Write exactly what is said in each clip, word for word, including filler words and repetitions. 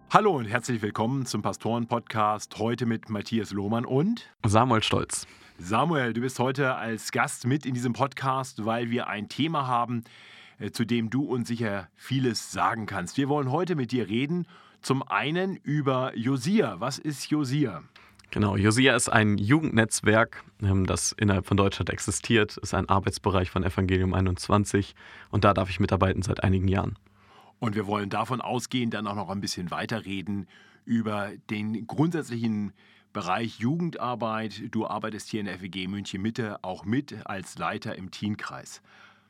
Hallo und herzlich willkommen zum Pastoren-Podcast. Heute mit Matthias Lohmann und Samuel Stolz. Samuel. Du bist heute als Gast mit in diesem Podcast, weil wir ein Thema haben, äh, zu dem du uns sicher vieles sagen kannst. Wir wollen heute mit dir reden, zum einen über Josia. Was ist Josia? Genau, Josia ist ein Jugendnetzwerk, ähm, das innerhalb von Deutschland existiert, ist ein Arbeitsbereich von Evangelium einundzwanzig und da darf ich mitarbeiten seit einigen Jahren. Und wir wollen davon ausgehend dann auch noch ein bisschen weiterreden über den grundsätzlichen Bereich Jugendarbeit. Du arbeitest hier in der F E G München Mitte auch mit als Leiter im Teenkreis.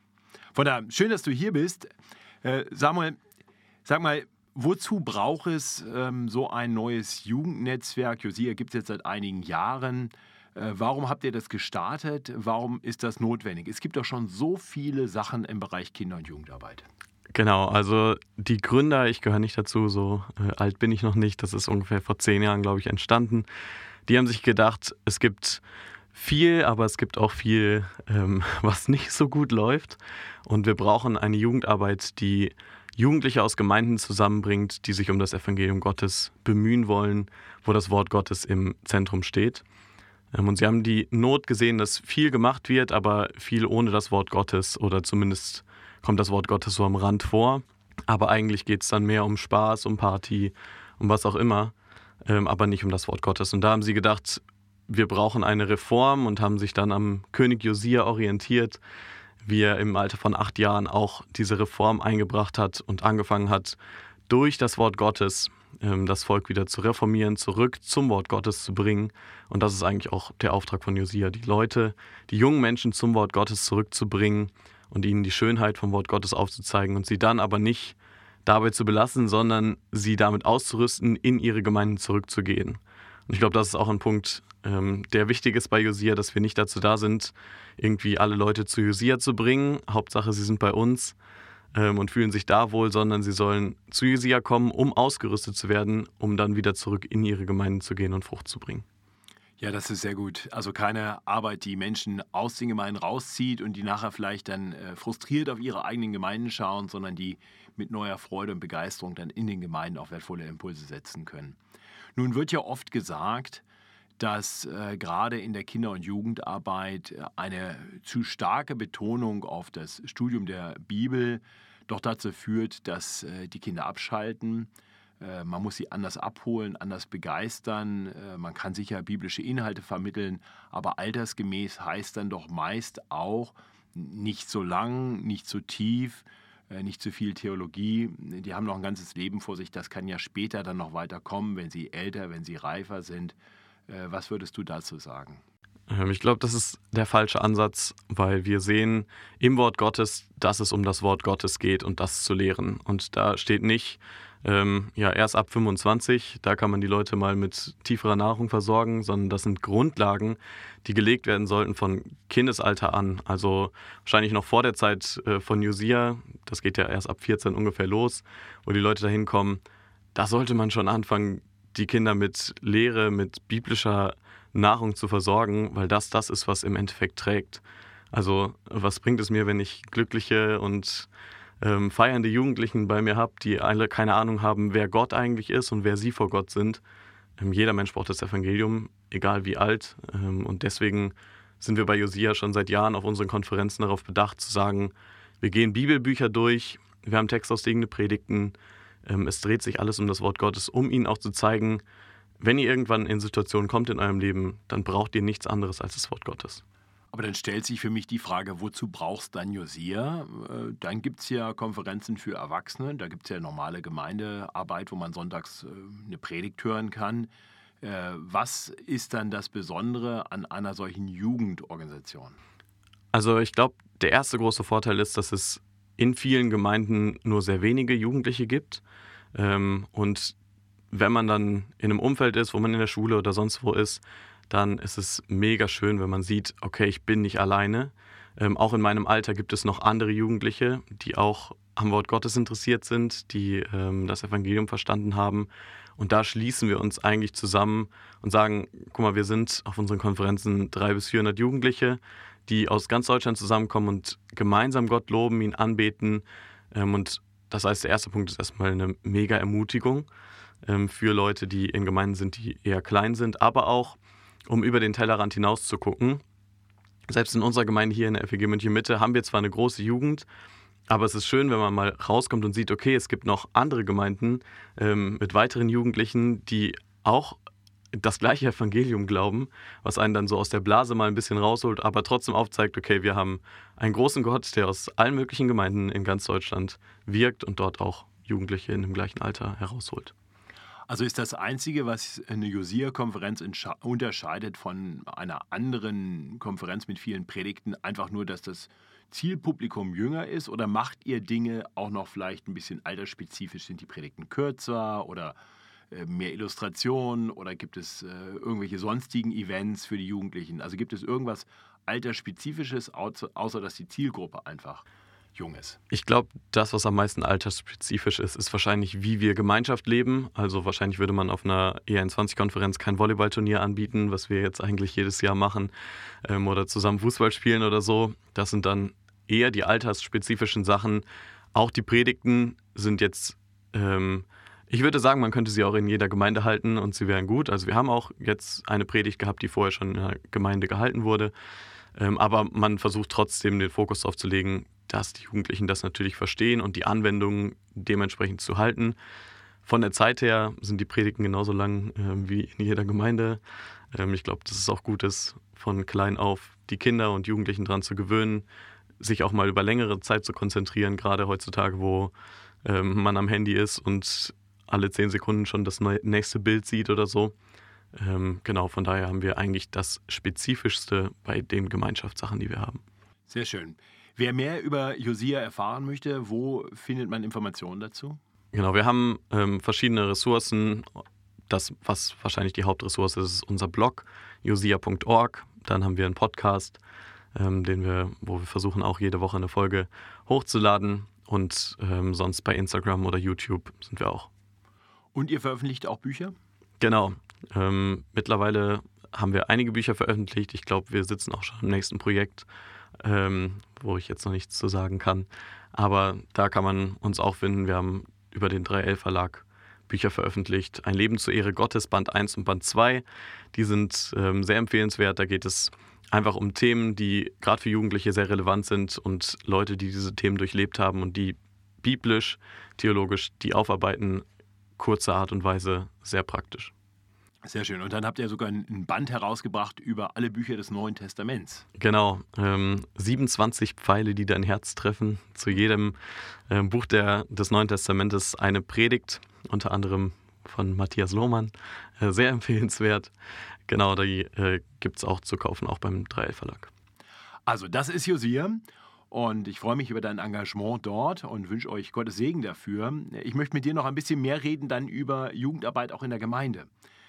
Von daher, schön, dass du hier bist. Äh, Samuel, sag mal, wozu braucht es ähm, so ein neues Jugendnetzwerk? Josia gibt es jetzt seit einigen Jahren. Äh, warum habt ihr das gestartet? Warum ist das notwendig? Es gibt doch schon so viele Sachen im Bereich Kinder- und Jugendarbeit. Genau, also die Gründer, ich gehöre nicht dazu, so äh, alt bin ich noch nicht, das ist ungefähr vor zehn Jahren, glaube ich, entstanden. Die haben sich gedacht, es gibt viel, aber es gibt auch viel, ähm, was nicht so gut läuft. Und wir brauchen eine Jugendarbeit, die Jugendliche aus Gemeinden zusammenbringt, die sich um das Evangelium Gottes bemühen wollen, wo das Wort Gottes im Zentrum steht. Ähm, und sie haben die Not gesehen, dass viel gemacht wird, aber viel ohne das Wort Gottes oder zumindest kommt das Wort Gottes so am Rand vor. Aber eigentlich geht es dann mehr um Spaß, um Party, um was auch immer, ähm, aber nicht um das Wort Gottes. Und da haben sie gedacht, wir brauchen eine Reform und haben sich dann am König Josia orientiert, wie er im Alter von acht Jahren auch diese Reform eingebracht hat und angefangen hat, durch das Wort Gottes ähm, das Volk wieder zu reformieren, zurück zum Wort Gottes zu bringen. Und das ist eigentlich auch der Auftrag von Josia, die Leute, die jungen Menschen zum Wort Gottes zurückzubringen und ihnen die Schönheit vom Wort Gottes aufzuzeigen und sie dann aber nicht dabei zu belassen, sondern sie damit auszurüsten, in ihre Gemeinden zurückzugehen. Und ich glaube, das ist auch ein Punkt, ähm, der wichtig ist bei Josia, dass wir nicht dazu da sind, irgendwie alle Leute zu Josia zu bringen. Hauptsache, sie sind bei uns ähm, und fühlen sich da wohl, sondern sie sollen zu Josia kommen, um ausgerüstet zu werden, um dann wieder zurück in ihre Gemeinden zu gehen und Frucht zu bringen. Ja, das ist sehr gut. Also keine Arbeit, die Menschen aus den Gemeinden rauszieht und die nachher vielleicht dann äh, frustriert auf ihre eigenen Gemeinden schauen, sondern die mit neuer Freude und Begeisterung dann in den Gemeinden auch wertvolle Impulse setzen können. Nun wird ja oft gesagt, dass äh, gerade in der Kinder- und Jugendarbeit eine zu starke Betonung auf das Studium der Bibel doch dazu führt, dass äh, die Kinder abschalten. Man muss sie anders abholen, anders begeistern. Man kann sicher biblische Inhalte vermitteln, aber altersgemäß heißt dann doch meist auch nicht so lang, nicht so tief, nicht zu viel Theologie. Die haben noch ein ganzes Leben vor sich. Das kann ja später dann noch weiter kommen, wenn sie älter, wenn sie reifer sind. Was würdest du dazu sagen? Ich glaube, das ist der falsche Ansatz, weil wir sehen im Wort Gottes, dass es um das Wort Gottes geht und das zu lehren. Und da steht nicht, ähm, ja, erst ab fünfundzwanzig, da kann man die Leute mal mit tieferer Nahrung versorgen, sondern das sind Grundlagen, die gelegt werden sollten von Kindesalter an. Also wahrscheinlich noch vor der Zeit äh, von Josia, das geht ja erst ab vierzehn ungefähr los, wo die Leute dahin kommen. Da sollte man schon anfangen, die Kinder mit Lehre, mit biblischer Nahrung zu versorgen, weil das das ist, was im Endeffekt trägt. Also was bringt es mir, wenn ich glückliche und ähm, feiernde Jugendlichen bei mir habe, die alle keine Ahnung haben, wer Gott eigentlich ist und wer sie vor Gott sind. Ähm, jeder Mensch braucht das Evangelium, egal wie alt. Ähm, und deswegen sind wir bei Josia schon seit Jahren auf unseren Konferenzen darauf bedacht, zu sagen, wir gehen Bibelbücher durch, wir haben textauslegende Predigten, ähm, es dreht sich alles um das Wort Gottes, um ihnen auch zu zeigen, wenn ihr irgendwann in Situationen kommt in eurem Leben, dann braucht ihr nichts anderes als das Wort Gottes. Aber dann stellt sich für mich die Frage, wozu brauchst du dann Josia? Dann gibt es ja Konferenzen für Erwachsene, da gibt es ja normale Gemeindearbeit, wo man sonntags eine Predigt hören kann. Was ist dann das Besondere an einer solchen Jugendorganisation? Also ich glaube, der erste große Vorteil ist, dass es in vielen Gemeinden nur sehr wenige Jugendliche gibt. Und wenn man dann in einem Umfeld ist, wo man in der Schule oder sonst wo ist, dann ist es mega schön, wenn man sieht, okay, ich bin nicht alleine. Ähm, auch in meinem Alter gibt es noch andere Jugendliche, die auch am Wort Gottes interessiert sind, die ähm, das Evangelium verstanden haben. Und da schließen wir uns eigentlich zusammen und sagen, guck mal, wir sind auf unseren Konferenzen dreihundert bis vierhundert Jugendliche, die aus ganz Deutschland zusammenkommen und gemeinsam Gott loben, ihn anbeten. Ähm, und das heißt, der erste Punkt ist erstmal eine mega Ermutigung. ähm, für Leute, die in Gemeinden sind, die eher klein sind, aber auch, um über den Tellerrand hinaus zu gucken. Selbst in unserer Gemeinde hier in der F E G München Mitte haben wir zwar eine große Jugend, aber es ist schön, wenn man mal rauskommt und sieht, okay, es gibt noch andere Gemeinden ähm, mit weiteren Jugendlichen, die auch das gleiche Evangelium glauben, was einen dann so aus der Blase mal ein bisschen rausholt, aber trotzdem aufzeigt, okay, wir haben einen großen Gott, der aus allen möglichen Gemeinden in ganz Deutschland wirkt und dort auch Jugendliche in dem gleichen Alter herausholt. Also ist das Einzige, was eine Josia-Konferenz unterscheidet von einer anderen Konferenz mit vielen Predigten, einfach nur, dass das Zielpublikum jünger ist? Oder macht ihr Dinge auch noch vielleicht ein bisschen altersspezifisch? Sind die Predigten kürzer oder äh, mehr Illustrationen? Oder gibt es äh, irgendwelche sonstigen Events für die Jugendlichen? Also gibt es irgendwas Altersspezifisches, außer, außer dass die Zielgruppe einfach jung ist? Ich glaube, das, was am meisten altersspezifisch ist, ist wahrscheinlich, wie wir Gemeinschaft leben. Also wahrscheinlich würde man auf einer E einundzwanzig-Konferenz kein Volleyballturnier anbieten, was wir jetzt eigentlich jedes Jahr machen, ähm, oder zusammen Fußball spielen oder so. Das sind dann eher die altersspezifischen Sachen. Auch die Predigten sind jetzt, ähm, ich würde sagen, man könnte sie auch in jeder Gemeinde halten und sie wären gut. Also wir haben auch jetzt eine Predigt gehabt, die vorher schon in der Gemeinde gehalten wurde. Ähm, aber man versucht trotzdem den Fokus darauf zu legen, dass die Jugendlichen das natürlich verstehen und die Anwendungen dementsprechend zu halten. Von der Zeit her sind die Predigten genauso lang äh, wie in jeder Gemeinde. Ähm, ich glaube, dass es auch gut ist, von klein auf die Kinder und Jugendlichen daran zu gewöhnen, sich auch mal über längere Zeit zu konzentrieren, gerade heutzutage, wo ähm, man am Handy ist und alle zehn Sekunden schon das nächste Bild sieht oder so. Ähm, genau, von daher haben wir eigentlich das Spezifischste bei den Gemeinschaftssachen, die wir haben. Sehr schön. Wer mehr über Josia erfahren möchte, wo findet man Informationen dazu? Genau, wir haben ähm, verschiedene Ressourcen. Das, was wahrscheinlich die Hauptressource ist, ist unser Blog, josia punkt org. Dann haben wir einen Podcast, ähm, den wir, wo wir versuchen, auch jede Woche eine Folge hochzuladen. Und ähm, sonst bei Instagram oder YouTube sind wir auch. Und ihr veröffentlicht auch Bücher? Genau. Ähm, mittlerweile haben wir einige Bücher veröffentlicht. Ich glaube, wir sitzen auch schon im nächsten Projekt, ähm, wo ich jetzt noch nichts zu sagen kann. Aber da kann man uns auch finden. Wir haben über den drei L Verlag Bücher veröffentlicht. Ein Leben zur Ehre Gottes, Band eins und Band zwei. Die sind ähm, sehr empfehlenswert. Da geht es einfach um Themen, die gerade für Jugendliche sehr relevant sind und Leute, die diese Themen durchlebt haben und die biblisch, theologisch die aufarbeiten, kurze Art und Weise, sehr praktisch. Sehr schön. Und dann habt ihr sogar ein Band herausgebracht über alle Bücher des Neuen Testaments. Genau. Ähm, siebenundzwanzig Pfeile, die dein Herz treffen. Zu jedem ähm, Buch der, des Neuen Testamentes eine Predigt, unter anderem von Matthias Lohmann. Äh, sehr empfehlenswert. Genau, die äh, gibt es auch zu kaufen, auch beim drei L Verlag. Also das ist Josia. Und ich freue mich über dein Engagement dort und wünsche euch Gottes Segen dafür. Ich möchte mit dir noch ein bisschen mehr reden dann über Jugendarbeit auch in der Gemeinde.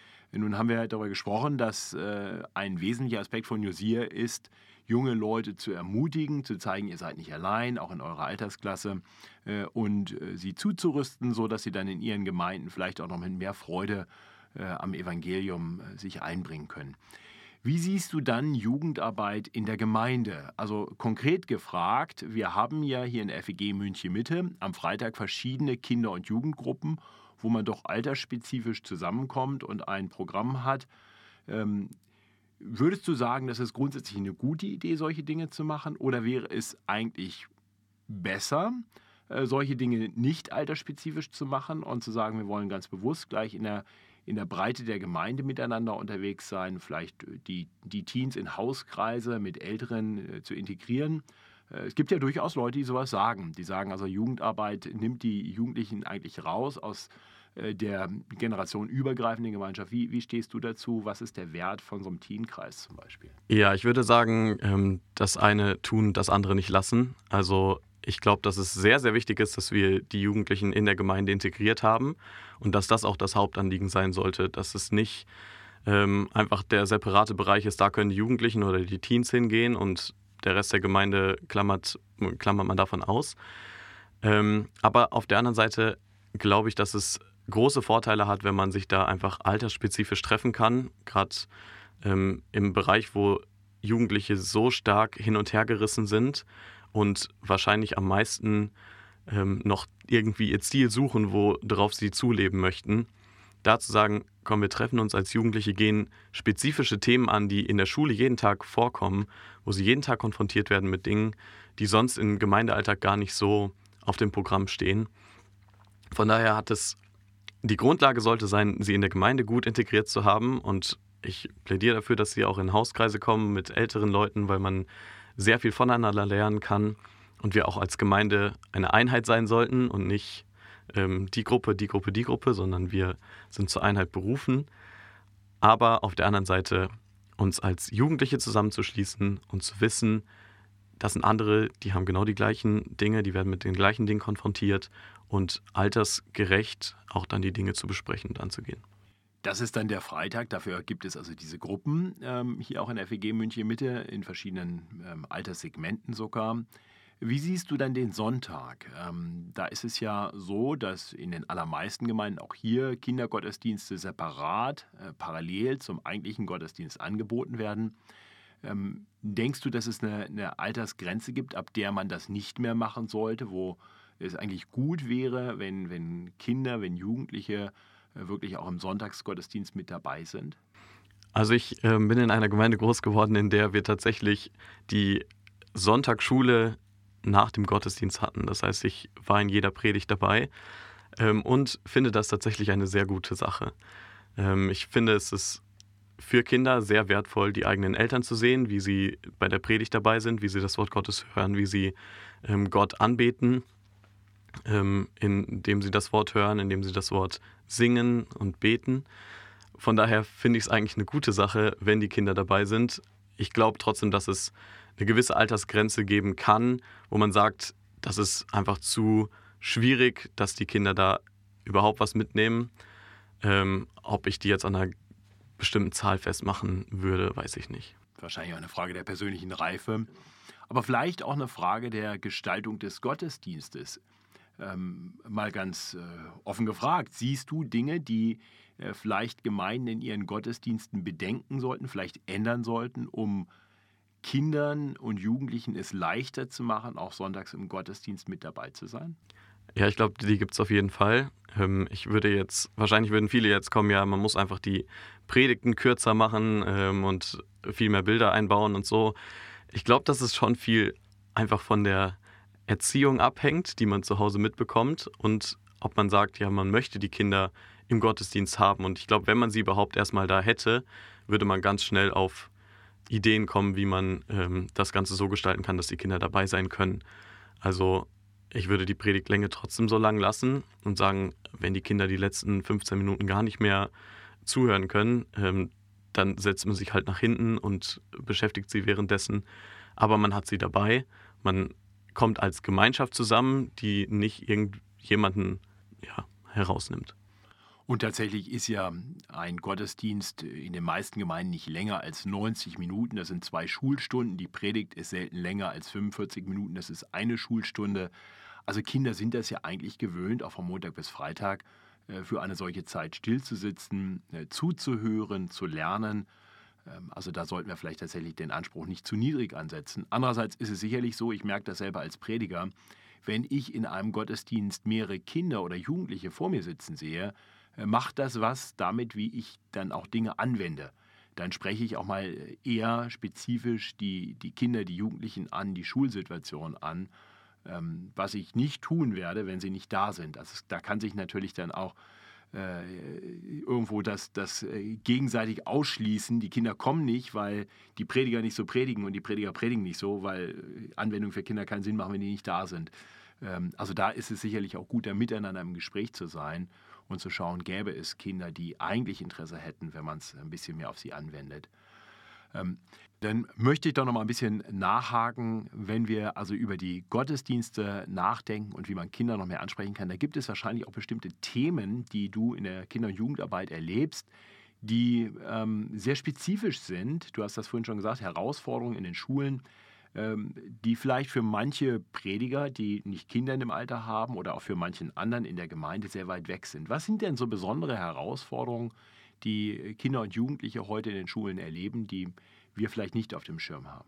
Nun haben wir darüber gesprochen, dass äh, ein wesentlicher Aspekt von Josia ist, junge Leute zu ermutigen, zu zeigen, ihr seid nicht allein, auch in eurer Altersklasse, äh, und äh, sie zuzurüsten, sodass sie dann in ihren Gemeinden vielleicht auch noch mit mehr Freude äh, am Evangelium äh, sich einbringen können. Wie siehst du dann Jugendarbeit in der Gemeinde? Also konkret gefragt, wir haben ja hier in der F E G München Mitte am Freitag verschiedene Kinder- und Jugendgruppen, wo man doch altersspezifisch zusammenkommt und ein Programm hat. Ähm, würdest du sagen, das ist grundsätzlich eine gute Idee, solche Dinge zu machen? Oder wäre es eigentlich besser, äh, solche Dinge nicht altersspezifisch zu machen und zu sagen, wir wollen ganz bewusst gleich in der, in der Breite der Gemeinde miteinander unterwegs sein, vielleicht die, die Teens in Hauskreise mit Älteren äh, zu integrieren? Es gibt ja durchaus Leute, die sowas sagen. Die sagen, also Jugendarbeit nimmt die Jugendlichen eigentlich raus aus äh, der generationenübergreifenden Gemeinschaft. Wie, wie stehst du dazu? Was ist der Wert von so einem Teenkreis zum Beispiel? Ja, ich würde sagen, ähm, das eine tun, das andere nicht lassen. Also ich glaube, dass es sehr, sehr wichtig ist, dass wir die Jugendlichen in der Gemeinde integriert haben und dass das auch das Hauptanliegen sein sollte, dass es nicht ähm, einfach der separate Bereich ist, da können die Jugendlichen oder die Teens hingehen und der Rest der Gemeinde klammert, klammert man davon aus. Ähm, aber auf der anderen Seite glaube ich, dass es große Vorteile hat, wenn man sich da einfach altersspezifisch treffen kann. Gerade ähm, im Bereich, wo Jugendliche so stark hin und her gerissen sind und wahrscheinlich am meisten ähm, noch irgendwie ihr Ziel suchen, worauf sie zuleben möchten. da zu sagen, komm, wir treffen uns als Jugendliche, gehen spezifische Themen an, die in der Schule jeden Tag vorkommen, wo sie jeden Tag konfrontiert werden mit Dingen, die sonst im Gemeindealltag gar nicht so auf dem Programm stehen. Von daher hat es, die Grundlage sollte sein, sie in der Gemeinde gut integriert zu haben, und ich plädiere dafür, dass sie auch in Hauskreise kommen mit älteren Leuten, weil man sehr viel voneinander lernen kann und wir auch als Gemeinde eine Einheit sein sollten und nicht ähm, die Gruppe, die Gruppe, die Gruppe, sondern wir sind zur Einheit berufen. Aber auf der anderen Seite uns als Jugendliche zusammenzuschließen und zu wissen, das sind andere, die haben genau die gleichen Dinge, die werden mit den gleichen Dingen konfrontiert, und altersgerecht auch dann die Dinge zu besprechen und anzugehen. Das ist dann der Freitag. Dafür gibt es also diese Gruppen ähm, hier auch in der F E G München Mitte, in verschiedenen ähm, Alterssegmenten sogar. Wie siehst du dann den Sonntag? Ähm, da ist es ja so, dass in den allermeisten Gemeinden auch hier Kindergottesdienste separat, äh, parallel zum eigentlichen Gottesdienst angeboten werden. Ähm, denkst du, dass es eine, eine Altersgrenze gibt, ab der man das nicht mehr machen sollte, wo es eigentlich gut wäre, wenn, wenn Kinder, wenn Jugendliche äh, wirklich auch im Sonntagsgottesdienst mit dabei sind? Also ich äh, bin in einer Gemeinde groß geworden, in der wir tatsächlich die Sonntagsschule nach dem Gottesdienst hatten. Das heißt, ich war in jeder Predigt dabei ähm, und finde das tatsächlich eine sehr gute Sache. Ähm, ich finde, es ist für Kinder sehr wertvoll, die eigenen Eltern zu sehen, wie sie bei der Predigt dabei sind, wie sie das Wort Gottes hören, wie sie ähm, Gott anbeten, ähm, indem sie das Wort hören, indem sie das Wort singen und beten. Von daher finde ich es eigentlich eine gute Sache, wenn die Kinder dabei sind. Ich glaube trotzdem, dass es eine gewisse Altersgrenze geben kann, wo man sagt, das ist einfach zu schwierig, dass die Kinder da überhaupt was mitnehmen. Ähm, ob ich die jetzt an einer bestimmten Zahl festmachen würde, weiß ich nicht. Wahrscheinlich auch eine Frage der persönlichen Reife, aber vielleicht auch eine Frage der Gestaltung des Gottesdienstes. Ähm, mal ganz äh, offen gefragt, siehst du Dinge, die äh, vielleicht Gemeinden in ihren Gottesdiensten bedenken sollten, vielleicht ändern sollten, um Kindern und Jugendlichen es leichter zu machen, auch sonntags im Gottesdienst mit dabei zu sein? Ja, ich glaube, die gibt es auf jeden Fall. Ähm, ich würde jetzt, wahrscheinlich würden viele jetzt kommen, ja, man muss einfach die Predigten kürzer machen ähm, und viel mehr Bilder einbauen und so. Ich glaube, dass es schon viel einfach von der Erziehung abhängt, die man zu Hause mitbekommt, und ob man sagt, ja, man möchte die Kinder im Gottesdienst haben. Und ich glaube, wenn man sie überhaupt erstmal da hätte, würde man ganz schnell auf Ideen kommen, wie man ähm, das Ganze so gestalten kann, dass die Kinder dabei sein können. Also ich würde die Predigtlänge trotzdem so lang lassen und sagen, wenn die Kinder die letzten fünfzehn Minuten gar nicht mehr zuhören können, ähm, dann setzt man sich halt nach hinten und beschäftigt sie währenddessen. Aber man hat sie dabei, man kommt als Gemeinschaft zusammen, die nicht irgendjemanden ja, herausnimmt. Und tatsächlich ist ja ein Gottesdienst in den meisten Gemeinden nicht länger als neunzig Minuten. Das sind zwei Schulstunden. Die Predigt ist selten länger als fünfundvierzig Minuten. Das ist eine Schulstunde. Also Kinder sind das ja eigentlich gewöhnt, auch von Montag bis Freitag, äh, für eine solche Zeit stillzusitzen, äh, zuzuhören, zu lernen. Ähm, Also da sollten wir vielleicht tatsächlich den Anspruch nicht zu niedrig ansetzen. Andererseits ist es sicherlich so, ich merke das selber als Prediger, wenn ich in einem Gottesdienst mehrere Kinder oder Jugendliche vor mir sitzen sehe, äh, macht das was damit, wie ich dann auch Dinge anwende. Dann spreche ich auch mal eher spezifisch die, die Kinder, die Jugendlichen an, die Schulsituation an, ähm, was ich nicht tun werde, wenn sie nicht da sind. Also da kann sich natürlich dann auch äh, irgendwo das, das äh, gegenseitig ausschließen. Die Kinder kommen nicht, weil die Prediger nicht so predigen, und die Prediger predigen nicht so, weil äh, Anwendungen für Kinder keinen Sinn machen, wenn die nicht da sind. Ähm, also da ist es sicherlich auch gut, da miteinander im Gespräch zu sein und zu schauen, gäbe es Kinder, die eigentlich Interesse hätten, wenn man es ein bisschen mehr auf sie anwendet. Ähm, Dann möchte ich doch noch mal ein bisschen nachhaken, wenn wir also über die Gottesdienste nachdenken und wie man Kinder noch mehr ansprechen kann. Da gibt es wahrscheinlich auch bestimmte Themen, die du in der Kinder- und Jugendarbeit erlebst, die ähm, sehr spezifisch sind. Du hast das vorhin schon gesagt, Herausforderungen in den Schulen, ähm, die vielleicht für manche Prediger, die nicht Kinder in dem Alter haben, oder auch für manchen anderen in der Gemeinde sehr weit weg sind. Was sind denn so besondere Herausforderungen, die Kinder und Jugendliche heute in den Schulen erleben, die wir vielleicht nicht auf dem Schirm haben?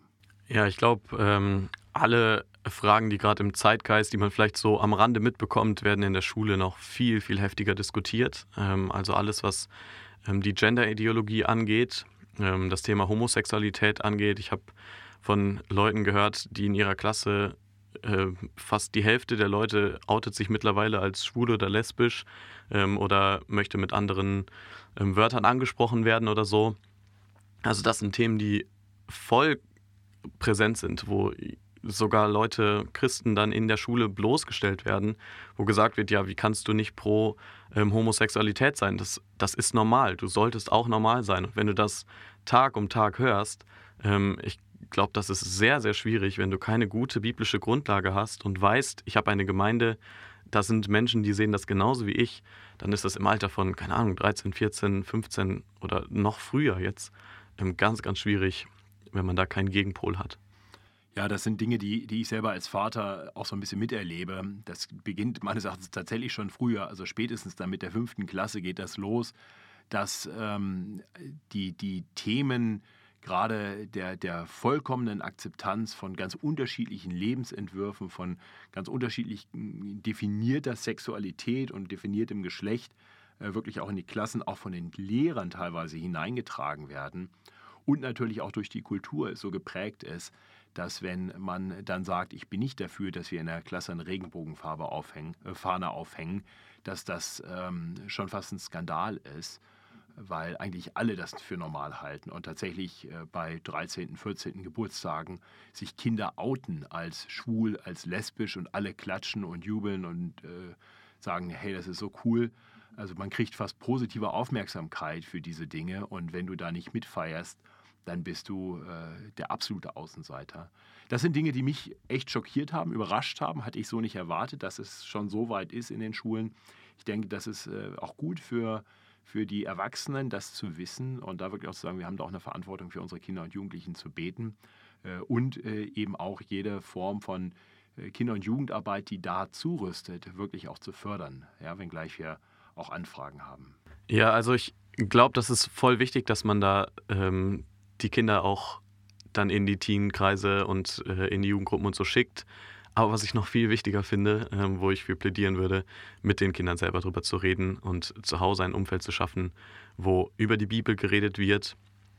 Ja, ich glaube, ähm, alle Fragen, die gerade im Zeitgeist, die man vielleicht so am Rande mitbekommt, werden in der Schule noch viel, viel heftiger diskutiert. Ähm, also alles, was ähm, die Gender-Ideologie angeht, ähm, das Thema Homosexualität angeht. Ich habe von Leuten gehört, die in ihrer Klasse, äh, fast die Hälfte der Leute outet sich mittlerweile als schwul oder lesbisch ähm, oder möchte mit anderen ähm, Wörtern angesprochen werden oder so. Also das sind Themen, die voll präsent sind, wo sogar Leute, Christen, dann in der Schule bloßgestellt werden, wo gesagt wird, ja, wie kannst du nicht pro ähm, Homosexualität sein? Das, das ist normal, du solltest auch normal sein. Und wenn du das Tag um Tag hörst, ähm, ich glaube, das ist sehr, sehr schwierig, wenn du keine gute biblische Grundlage hast und weißt, ich habe eine Gemeinde, da sind Menschen, die sehen das genauso wie ich, dann ist das im Alter von, keine Ahnung, dreizehn, vierzehn, fünfzehn oder noch früher jetzt ähm, ganz, ganz schwierig, wenn man da keinen Gegenpol hat. Ja, das sind Dinge, die, die ich selber als Vater auch so ein bisschen miterlebe. Das beginnt meines Erachtens tatsächlich schon früher, also spätestens dann mit der fünften Klasse geht das los, dass ähm, die, die Themen gerade der, der vollkommenen Akzeptanz von ganz unterschiedlichen Lebensentwürfen, von ganz unterschiedlich definierter Sexualität und definiertem Geschlecht äh, wirklich auch in die Klassen, auch von den Lehrern teilweise hineingetragen werden. Und natürlich auch durch die Kultur so geprägt ist, dass wenn man dann sagt, ich bin nicht dafür, dass wir in der Klasse eine Regenbogenfarbe aufhängen, äh, Fahne aufhängen, dass das ähm, schon fast ein Skandal ist, weil eigentlich alle das für normal halten und tatsächlich äh, bei dreizehnten, vierzehnten Geburtstagen sich Kinder outen als schwul, als lesbisch und alle klatschen und jubeln und äh, sagen, hey, das ist so cool. Also man kriegt fast positive Aufmerksamkeit für diese Dinge und wenn du da nicht mitfeierst, dann bist du äh, der absolute Außenseiter. Das sind Dinge, die mich echt schockiert haben, überrascht haben, hatte ich so nicht erwartet, dass es schon so weit ist in den Schulen. Ich denke, das ist äh, auch gut für, für die Erwachsenen, das zu wissen und da wirklich auch zu sagen, wir haben da auch eine Verantwortung für unsere Kinder und Jugendlichen zu beten äh, und äh, eben auch jede Form von äh, Kinder- und Jugendarbeit, die da zurüstet, wirklich auch zu fördern, ja, wenngleich wir auch Anfragen haben. Ja, also ich glaube, das ist voll wichtig, dass man da ähm, die Kinder auch dann in die Teenkreise und äh, in die Jugendgruppen und so schickt. Aber was ich noch viel wichtiger finde, ähm, wo ich für plädieren würde, mit den Kindern selber drüber zu reden und zu Hause ein Umfeld zu schaffen, wo über die Bibel geredet wird,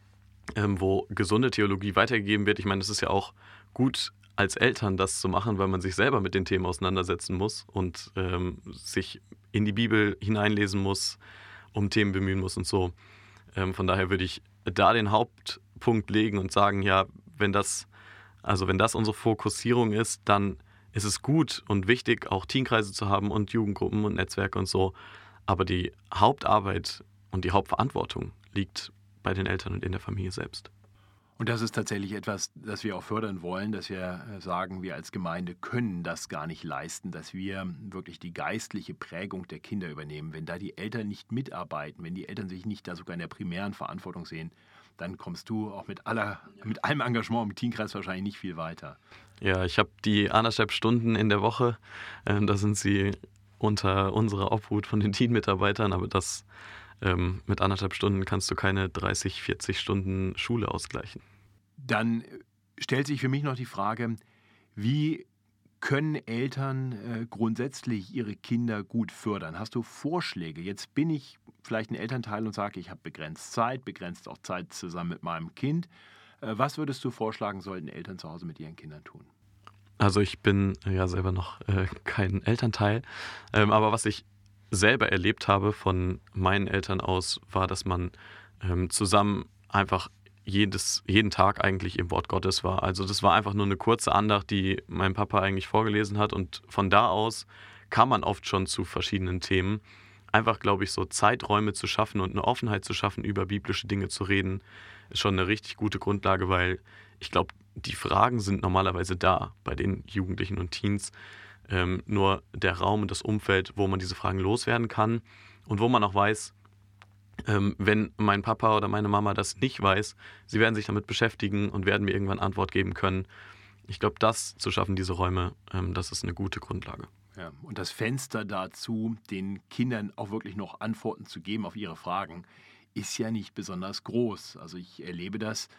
ähm, wo gesunde Theologie weitergegeben wird. Ich meine, es ist ja auch gut als Eltern das zu machen, weil man sich selber mit den Themen auseinandersetzen muss und ähm, sich in die Bibel hineinlesen muss, um Themen bemühen muss und so. Ähm, von daher würde ich da den Hauptpunkt legen und sagen, ja, wenn das, also wenn das unsere Fokussierung ist, dann ist es gut und wichtig, auch Teenkreise zu haben und Jugendgruppen und Netzwerke und so. Aber die Hauptarbeit und die Hauptverantwortung liegt bei den Eltern und in der Familie selbst. Und das ist tatsächlich etwas, das wir auch fördern wollen, dass wir sagen, wir als Gemeinde können das gar nicht leisten, dass wir wirklich die geistliche Prägung der Kinder übernehmen. Wenn da die Eltern nicht mitarbeiten, wenn die Eltern sich nicht da sogar in der primären Verantwortung sehen, dann kommst du auch mit, aller, mit allem Engagement im Teamkreis wahrscheinlich nicht viel weiter. Ja, ich habe die anderthalb Stunden in der Woche, ähm, da sind sie unter unserer Obhut von den Teammitarbeitern, aber das ähm, mit anderthalb Stunden kannst du keine dreißig, vierzig Stunden Schule ausgleichen. Dann stellt sich für mich noch die Frage, wie können Eltern äh, grundsätzlich ihre Kinder gut fördern? Hast du Vorschläge? Jetzt bin ich vielleicht ein Elternteil und sage, ich habe begrenzt Zeit, begrenzt auch Zeit zusammen mit meinem Kind. Äh, was würdest du vorschlagen, sollten Eltern zu Hause mit ihren Kindern tun? Also ich bin ja selber noch äh, kein Elternteil, ähm, aber was ich selber erlebt habe von meinen Eltern aus, war, dass man ähm, zusammen einfach jedes, jeden Tag eigentlich im Wort Gottes war. Also das war einfach nur eine kurze Andacht, die mein Papa eigentlich vorgelesen hat und von da aus kam man oft schon zu verschiedenen Themen. Einfach, glaube ich, so Zeiträume zu schaffen und eine Offenheit zu schaffen, über biblische Dinge zu reden, ist schon eine richtig gute Grundlage, weil ich glaube, die Fragen sind normalerweise da bei den Jugendlichen und Teens. Ähm, nur der Raum und das Umfeld, wo man diese Fragen loswerden kann und wo man auch weiß, ähm, wenn mein Papa oder meine Mama das nicht weiß, sie werden sich damit beschäftigen und werden mir irgendwann Antwort geben können. Ich glaube, das zu schaffen, diese Räume, ähm, das ist eine gute Grundlage. Ja, und das Fenster dazu, den Kindern auch wirklich noch Antworten zu geben auf ihre Fragen, ist ja nicht besonders groß. Also ich erlebe das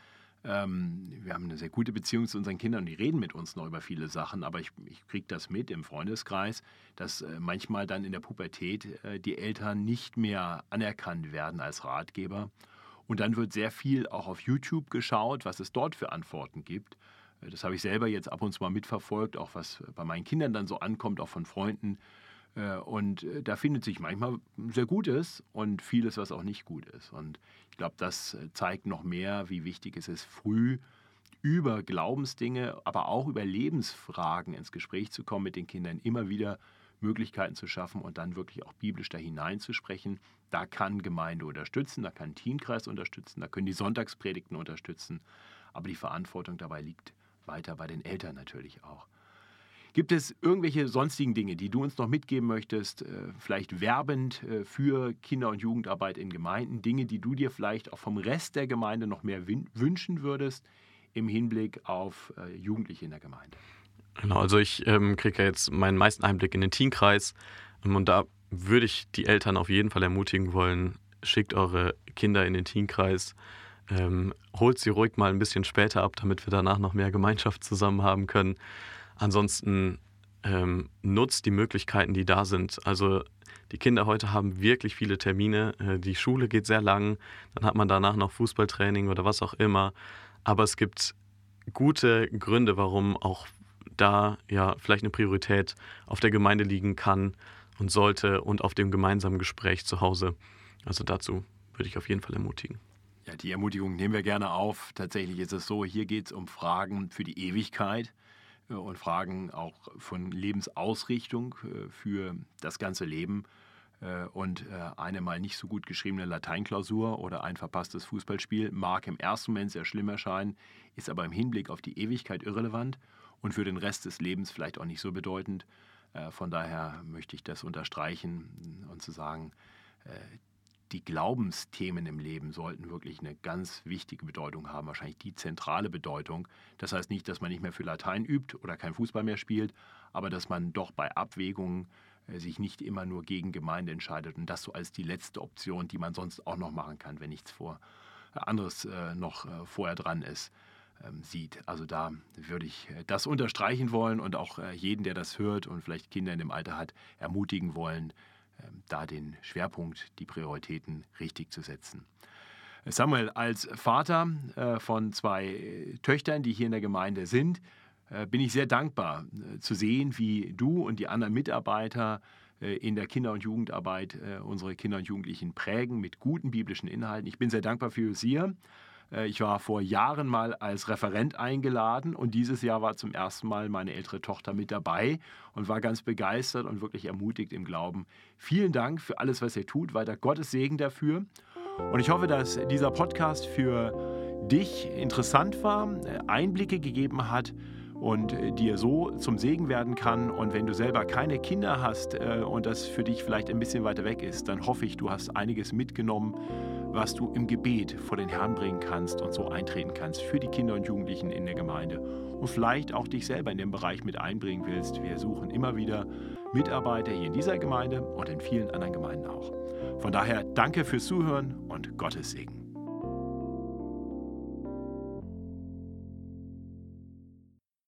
Ähm, wir haben eine sehr gute Beziehung zu unseren Kindern und die reden mit uns noch über viele Sachen, aber ich, ich kriege das mit im Freundeskreis, dass äh, manchmal dann in der Pubertät äh, die Eltern nicht mehr anerkannt werden als Ratgeber. Und dann wird sehr viel auch auf YouTube geschaut, was es dort für Antworten gibt. Äh, Das habe ich selber jetzt ab und zu mal mitverfolgt, auch was bei meinen Kindern dann so ankommt, auch von Freunden. Äh, Und äh, da findet sich manchmal sehr Gutes und vieles, was auch nicht gut ist. Und ich glaube, das äh, zeigt noch mehr, wie wichtig es ist, früh über Glaubensdinge, aber auch über Lebensfragen ins Gespräch zu kommen mit den Kindern, immer wieder Möglichkeiten zu schaffen und dann wirklich auch biblisch da hineinzusprechen. Da kann Gemeinde unterstützen, da kann ein Teamkreis unterstützen, da können die Sonntagspredigten unterstützen. Aber die Verantwortung dabei liegt weiter bei den Eltern natürlich auch. Gibt es irgendwelche sonstigen Dinge, die du uns noch mitgeben möchtest, äh, vielleicht werbend äh, für Kinder- und Jugendarbeit in Gemeinden, Dinge, die du dir vielleicht auch vom Rest der Gemeinde noch mehr wün- wünschen würdest im Hinblick auf äh, Jugendliche in der Gemeinde? Genau, also ich ähm, kriege ja jetzt meinen meisten Einblick in den Teamkreis ähm, und da würde ich die Eltern auf jeden Fall ermutigen wollen, schickt eure Kinder in den Teamkreis, ähm, holt sie ruhig mal ein bisschen später ab, damit wir danach noch mehr Gemeinschaft zusammen haben können. Ansonsten ähm, nutzt die Möglichkeiten, die da sind. Also die Kinder heute haben wirklich viele Termine. Äh, die Schule geht sehr lang, dann hat man danach noch Fußballtraining oder was auch immer. Aber es gibt gute Gründe, warum auch da ja vielleicht eine Priorität auf der Gemeinde liegen kann und sollte und auf dem gemeinsamen Gespräch zu Hause. Also dazu würde ich auf jeden Fall ermutigen. Ja, die Ermutigung nehmen wir gerne auf. Tatsächlich ist es so, hier geht es um Fragen für die Ewigkeit äh, und Fragen auch von Lebensausrichtung äh, für das ganze Leben. Äh, Und äh, eine mal nicht so gut geschriebene Lateinklausur oder ein verpasstes Fußballspiel mag im ersten Moment sehr schlimm erscheinen, ist aber im Hinblick auf die Ewigkeit irrelevant und für den Rest des Lebens vielleicht auch nicht so bedeutend. Äh, Von daher möchte ich das unterstreichen und zu sagen, äh, die Glaubensthemen im Leben sollten wirklich eine ganz wichtige Bedeutung haben, wahrscheinlich die zentrale Bedeutung. Das heißt nicht, dass man nicht mehr für Latein übt oder kein Fußball mehr spielt, aber dass man doch bei Abwägungen äh, sich nicht immer nur gegen Gemeinde entscheidet und das so als die letzte Option, die man sonst auch noch machen kann, wenn nichts vor, äh, anderes äh, noch äh, vorher dran ist, ähm, sieht. Also da würde ich äh, das unterstreichen wollen und auch äh, jeden, der das hört und vielleicht Kinder in dem Alter hat, ermutigen wollen, ähm, da den Schwerpunkt, die Prioritäten richtig zu setzen. Samuel, als Vater äh, von zwei äh, Töchtern, die hier in der Gemeinde sind, äh, bin ich sehr dankbar äh, zu sehen, wie du und die anderen Mitarbeiter äh, in der Kinder- und Jugendarbeit äh, unsere Kinder und Jugendlichen prägen mit guten biblischen Inhalten. Ich bin sehr dankbar für Josia. Äh, Ich war vor Jahren mal als Referent eingeladen und dieses Jahr war zum ersten Mal meine ältere Tochter mit dabei und war ganz begeistert und wirklich ermutigt im Glauben. Vielen Dank für alles, was ihr tut. Weiter Gottes Segen dafür. Und ich hoffe, dass dieser Podcast für dich interessant war, äh, Einblicke gegeben hat und äh, dir so zum Segen werden kann. Und wenn du selber keine Kinder hast äh, und das für dich vielleicht ein bisschen weiter weg ist, dann hoffe ich, du hast einiges mitgenommen, was du im Gebet vor den Herrn bringen kannst und so eintreten kannst für die Kinder und Jugendlichen in der Gemeinde und vielleicht auch dich selber in den Bereich mit einbringen willst. Wir suchen immer wieder Mitarbeiter hier in dieser Gemeinde und in vielen anderen Gemeinden auch. Von daher danke fürs Zuhören und Gottes Segen.